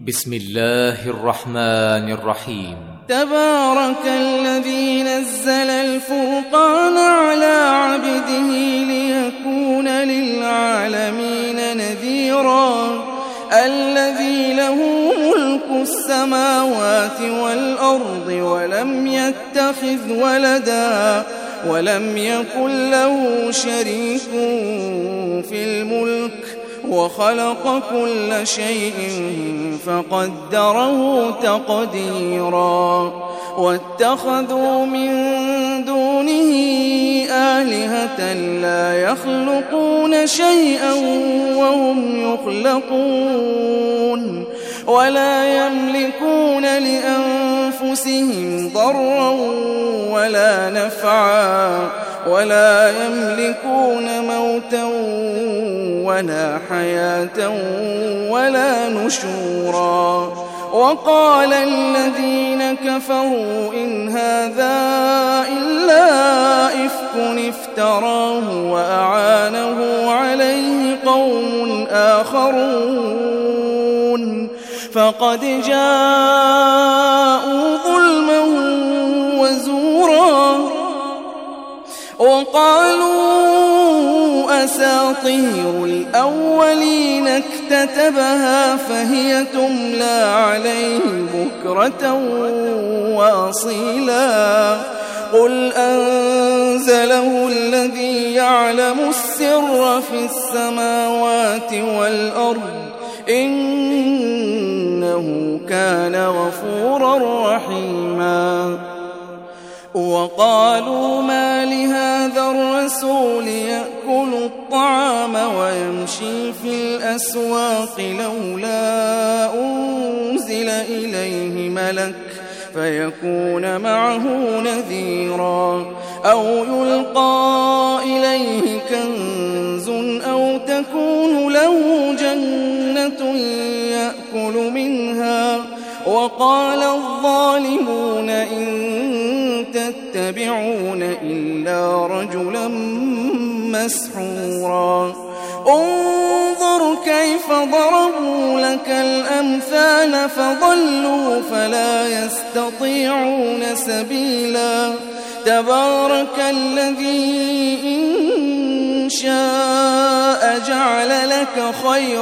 بسم الله الرحمن الرحيم. تبارك الذي نزل الفرقان على عبده ليكون للعالمين نذيرا الذي له ملك السماوات والأرض ولم يتخذ ولدا ولم يكن له شريك في الملك وخلق كل شيء فقدره تقديرا واتخذوا من دونه آلهة لا يخلقون شيئا وهم يخلقون ولا يملكون لأنفسهم ضرا ولا نفعا ولا يملكون موتا ولا حياة ولا نشورا. وقال الذين كفروا إن هذا إلا إفك افتراه وأعانه عليه قوم آخرون فقد جاءوا ظلما وزورا وقالوا أساطير الأولين اكتتبها فهي تملى عليه بكرة وأصيلا قل أنزله الذي يعلم السر في السماوات والأرض إنه كان غفورا رحيما. وقالوا ما لهذا الرسول يأكل الطعام ويمشي في الأسواق لولا أنزل إليه ملك فيكون معه نذيرا أو يلقى إليه كنز أو تكون له جنة يأكل منها. وقال الظالمون إن تتبعون إلا رجلا مسحورا انظر كيف ضربوا لك الأمثال فضلوا فلا يستطيعون سبيلا. تبارك الذي إن شاء جعل لك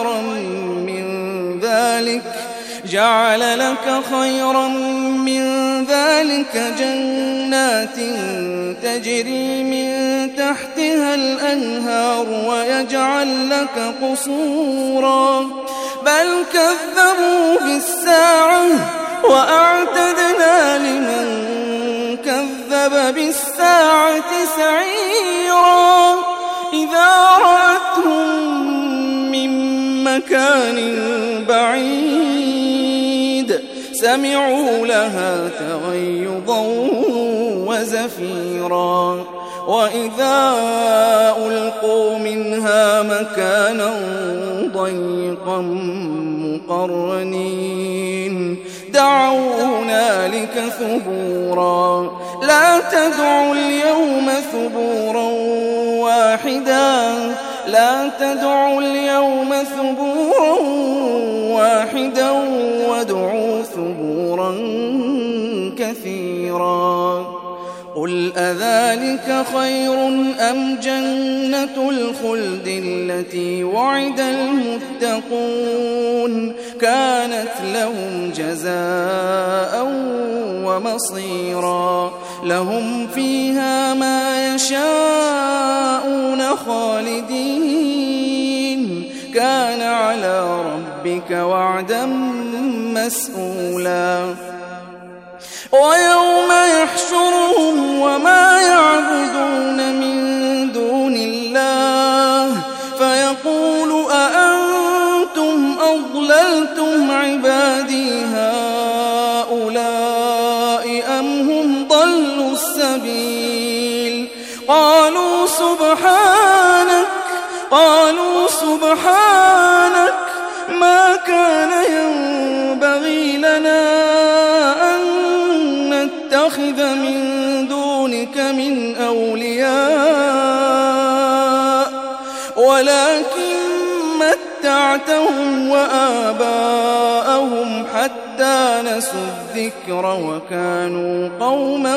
خيرا من ذلك جنات تجري من تحتها الأنهار ويجعل لك قصورا بل كذبوا بالساعة وأعتدنا لمن كذب بالساعة سعيرا إذا رأتهم من مكان بعيد سمعوا لها تغيظا وزفيرا وإذا ألقوا منها مكانا ضيقا مقرنين دعوا هنالك ثبورا لا تدعوا اليوم ثبورا واحدا وادعوا ثبورا كثيرا. قل أذلك خير أم جنة الخلد التي وعد المتقون كانت لهم جزاء ومصيرا لهم فيها ما يشاءون خالدين كان على ربك وعدا مسئولا. ويوم يحشرهم وما يعبدون من دون الله فيقول أأنتم أضللتم عبادي هؤلاء أم هم ضلوا السبيل قالوا سبحانك ما كان ينبغي لنا أن نتخذ من دونك من أولياء ولكن متعتهم وآباءهم حتى نسوا الذكر وكانوا قوما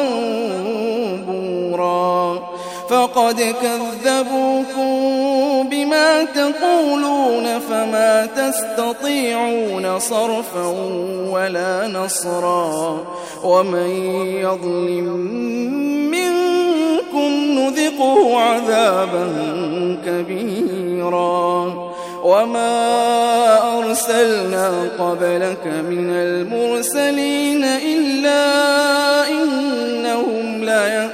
بورا فقد كذبوكم بما تقولون فما تستطيعون صرفا ولا نصرا ومن يظلم منكم نذقه عذابا كبيرا وما أرسلنا قبلك من المرسلين إلا إنهم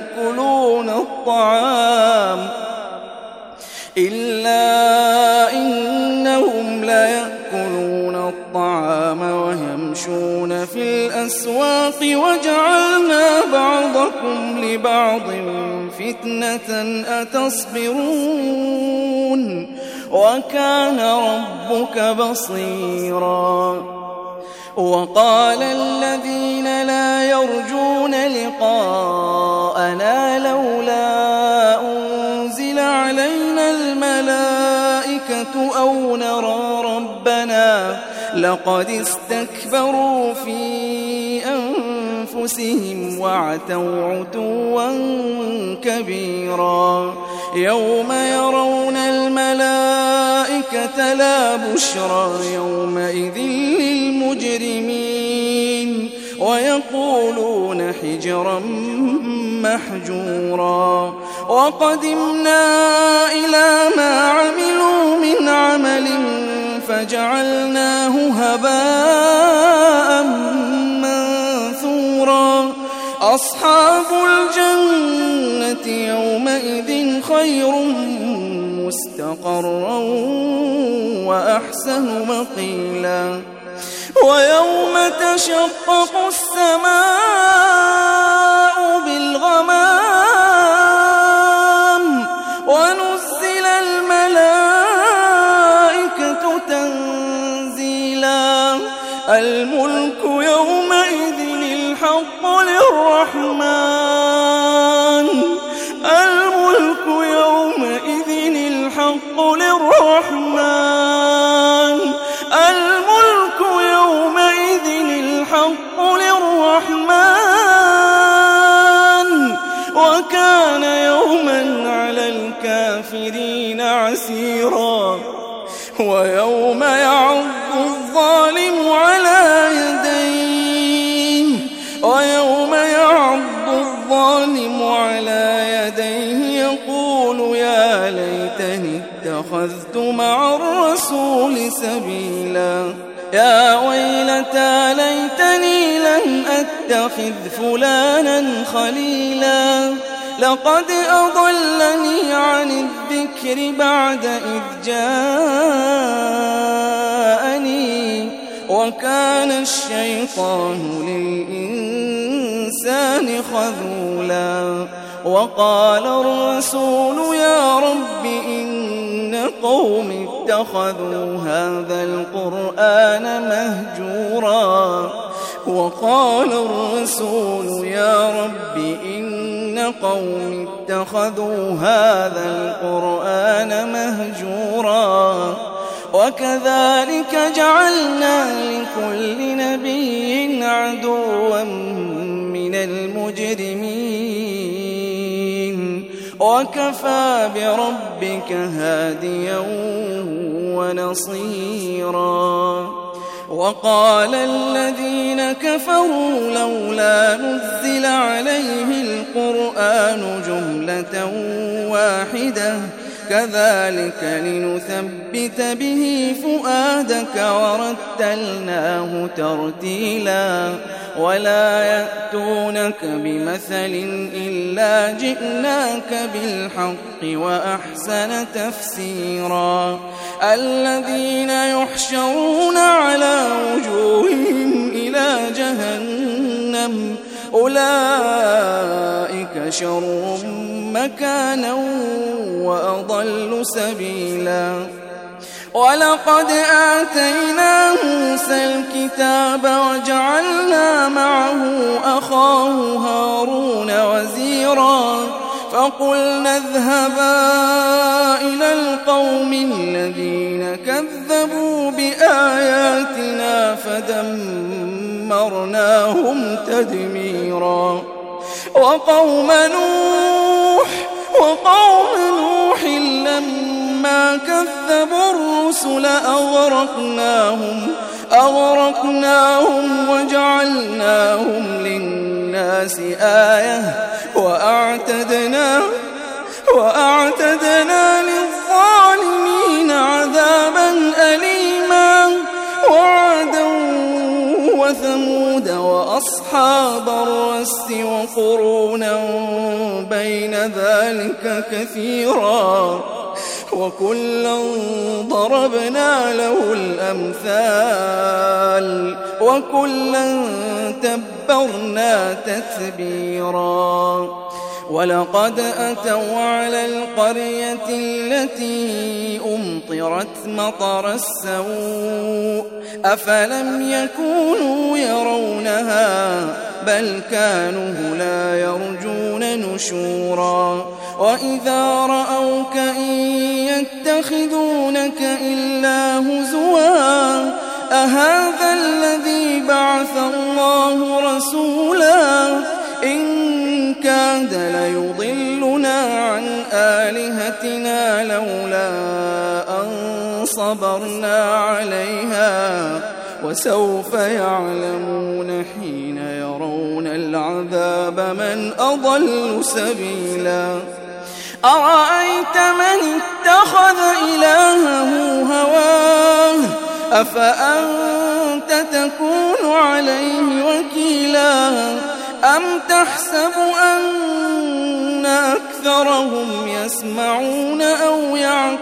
لا يأكلون الطعام ويمشون في الأسواق وجعلنا بعضكم لبعض فتنة أتصبرون وكان ربك بصيرا وقال الذين لا يرجون لقاءنا لولا أنزل علينا الملائكة أو نرى ربنا لقد استكبروا في أنفسهم وعتوا عتوا كبيرا يوم يرون الملائكة لا بشرى يومئذ للمجرمين ويقولون حجرا محجورا وقدمنا إلى ما عملوا من عمل فجعلناه هباء منثورا أصحاب الجنة يومئذ خير مستقرا وأحسن مقيلا ويوم تشقق السماء بالغمام ونزل الملائكة تنزيلا الملك يومئذ الحق للرحمن الملك يومئذ الحق للرحمن الملك يومئذ الحق للرحمن وكان يوما على الكافرين عسيرا ويوم يعض الظالم على يديه يقول يا ليتني اتخذت مع الرسول سبيلا يا ويلتى ليتني لم أتخذ فلانا خليلا لقد أضلني عن الذكر بعد إذ جاءني وكان الشيطان للإنسان خذولا وقال الرسول يا رب إن قوم اتخذوا هذا القرآن مهجورا وقال الرسول يا رب إن قوم اتخذوا هذا القرآن مهجورا وكذلك جعلنا لكل نبي عدوا من المجرمين وكفى بربك هاديا ونصيرا وقال الذين كفروا لولا نزل عليه القرآن جملة واحدة كذلك لنثبت به فؤادك ورتلناه ترتيلا ولا يأتونك بمثل إلا جئناك بالحق وأحسن تفسيرا الذين يحشرون على وجوههم إلى جهنم أولئك شر مكانا وأضل سبيلا ولقد آتينا موسى الكتاب وجعلنا معه أخاه هارون وزيرا فقلنا اذهبا إلى القوم الذين كذبوا بآياتنا فدمرناهم تدميرا وقوم نوح لما كذبوا الرسل أغرقناهم وجعلناهم للناس آية وأعتدنا للظالمين عذابا أليما وعادا وثمود وأصحاب الرس وقرونا بين ذلك كثيرا وكلا ضربنا له الأمثال وكلا تبرنا تتبيرا ولقد أتوا على القرية التي أمطرت مطر السوء أفلم يكونوا يرونها بل كانوا لا يرجون نشورا وإذا رأوك إن يتخذونك إلا هزوا أهذا الذي بعث الله رسولا إن كاد ليضلنا عن آلهتنا لولا أن صبرنا عليها وسوف يعلمون حين يرون العذاب من أضل سبيلا أرأيت من اتخذ إلهه هواه أفأنت تكون عليه وكيلا أم تحسب أن أكثرهم يسمعون أو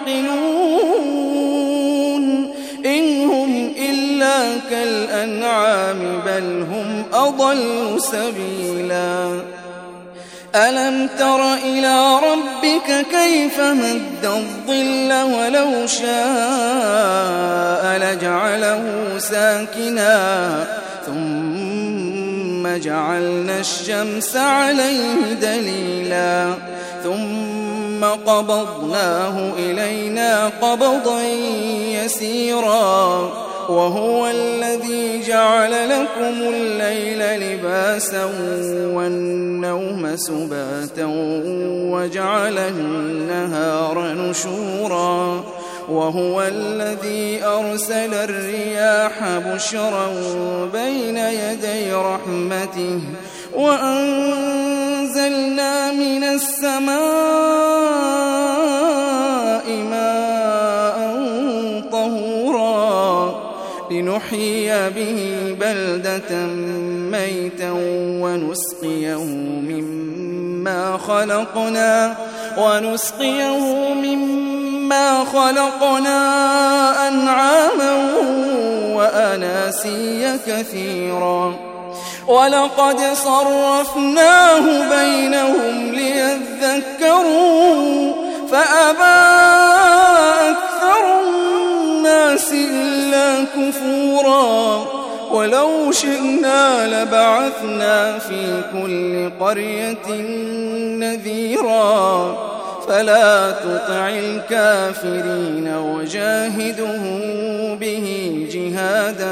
يعقلون إن هم إلا كالأنعام بل هم أضل سبيلا ألم تر إلى ربك كيف مد الظل ولو شاء لجعله ساكنا ثم جعلنا الشمس عليه دليلا ثم قبضناه إلينا قبضا يسيرا وهو الذي جعل لكم الليل لباسا والنوم سباتا وجعل النهار نشورا وهو الذي أرسل الرياح بشرا بين يدي رحمته وأنزلنا من السماء ماء طهورا لنحيي به بلدة ميتا ونسقيه مما خلقنا أنعاما وأناسيا كثيرا ولقد صرفناه بينهم ليذكروا فأبى أكثر الناس إلا كفورا ولو شئنا لبعثنا في كل قرية نذيرا فلا تطع الكافرين وجاهده به جهادا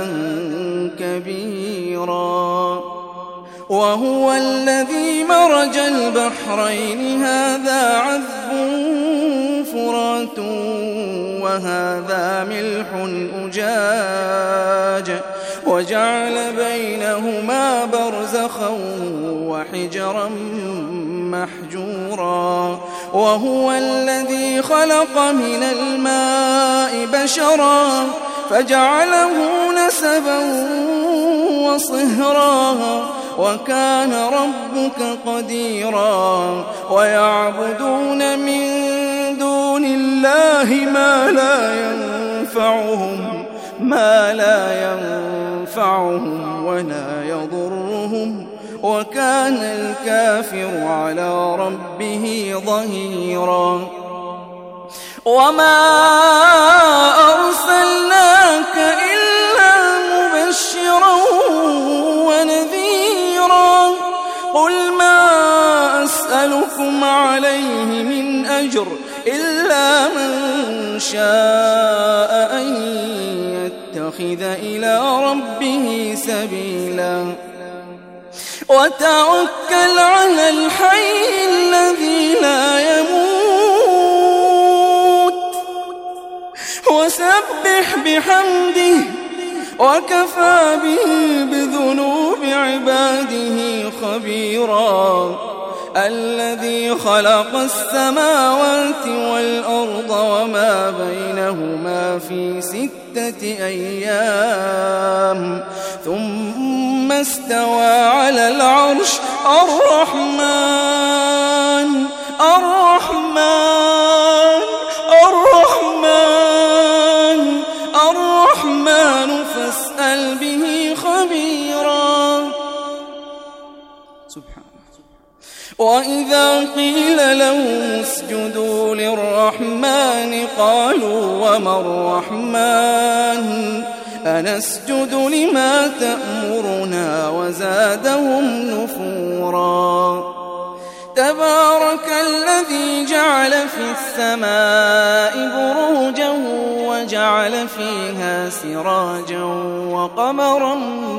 كبيرا وهو الذي مرج البحرين هذا عذب فرات وهذا ملح أجاج وجعل بينهما برزخا وحجرا محجورا وهو الذي خلق من الماء بشرا فجعله نسبا وصهرا وكان ربك قديرا ويعبدون من دون الله ما لا ينفعهم ولا يضرهم وكان الكافر على ربه ظهيرا وما أرسلناك إلا مبشرا ونذيرا قل ما أسألكم أسألكم عليه من أجر إلا من شاء أن يتخذ إلى ربه سبيلا وتوكل على الحي الذي لا يموت وسبح بحمده وكفى به بذنوب عباده خبيرا الذي خلق السماوات والأرض وما بينهما في 6 أيام ثم استوى على العرش الرحمن فاسأل به خبيرا. سبحانه. وإذا قيل لهم اسجدوا للرحمن قالوا وما الرحمن أنسجد لما تأمرنا وزادهم نفورا. تبارك الذي جعل في السماء بروجا وجعل فيها سراجا وقمرا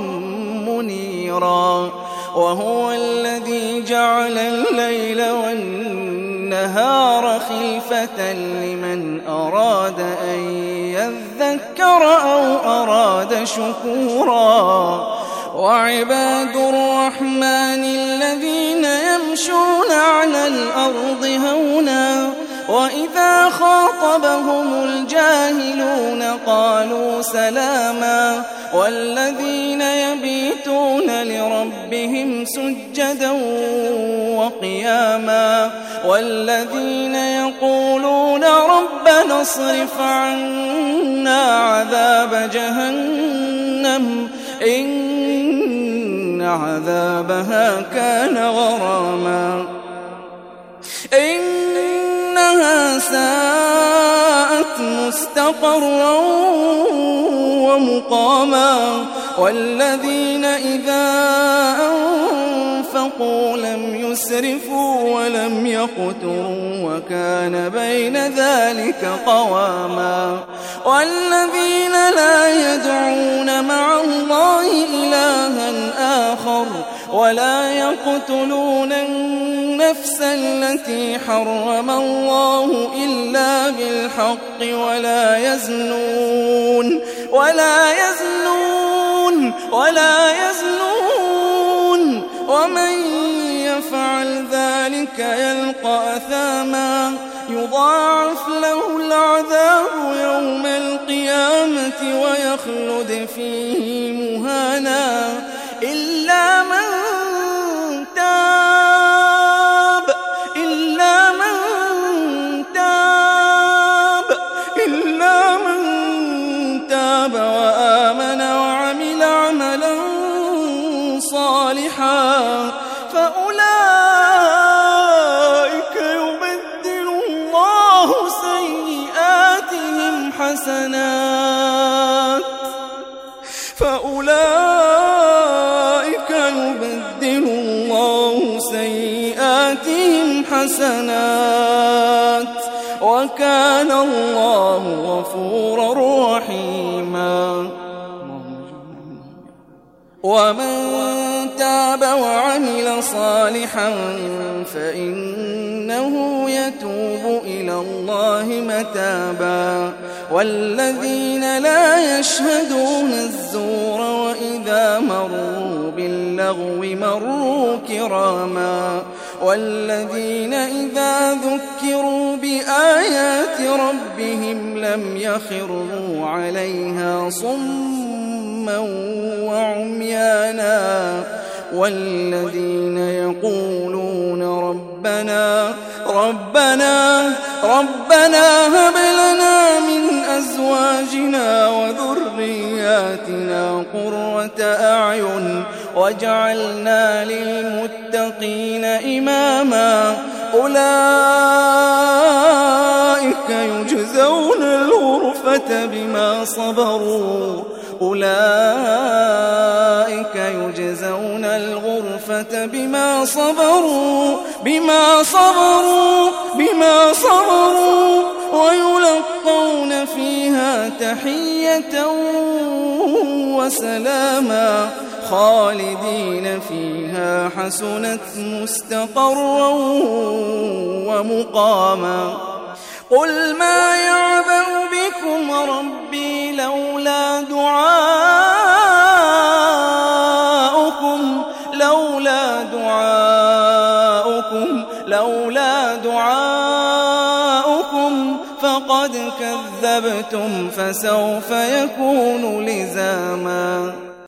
منيرا وهو الذي جعل الليل والنهار خلفة لمن أراد أن يذكر أو أراد شكورا. وعباد الرحمن الذين يمشون على الأرض هونا وإذا خاطبهم الجاهلون قالوا سلاما والذين يبيتون لربهم سجدا وقياما والذين يقولون ربنا اصرف عنا عذاب جهنم إن عذابها كان غراما إنها ساءت مستقرا ومقاما والذين إذا أنفقوا لم يسرفوا ولم يقتروا وكان بين ذلك قواما والذين لا يدعون مع الله إلها آخر ولا يقتلون النفس التي حرم الله إلا بالحق ولا يزنون ومن يفعل ذلك يلقى أثاما يضاعف له العذاب يوم القيامة ويخلد فيه مهانا إلا من تاب وآمن وعمل عملا صالحا فأولئك يبدل الله سيئاتهم حسنات وكان الله غفورا رحيما. ومن تاب وعمل صالحا فإنه يتوب إلى الله متابا. والذين لا يشهدون الزور وإذا مروا باللغو مروا كراما. والذين إذا ذكروا بآيات ربهم لم يخروا عليها صما وعميانا. والذين يقولون ربنا هب لنا من أزواجنا وذرياتنا قرة أعين واجعلنا للمتقين إماما. أولئك يجزون الغرفة بما صبروا العقوبة بما صبروا ويلقون فيها تحية وسلاما خالدين فيها حسنت مستقرا ومقاما قل ما يعبأ بكم ربي لولا دعاؤكم فقد كذبتم فسوف يكون لزاما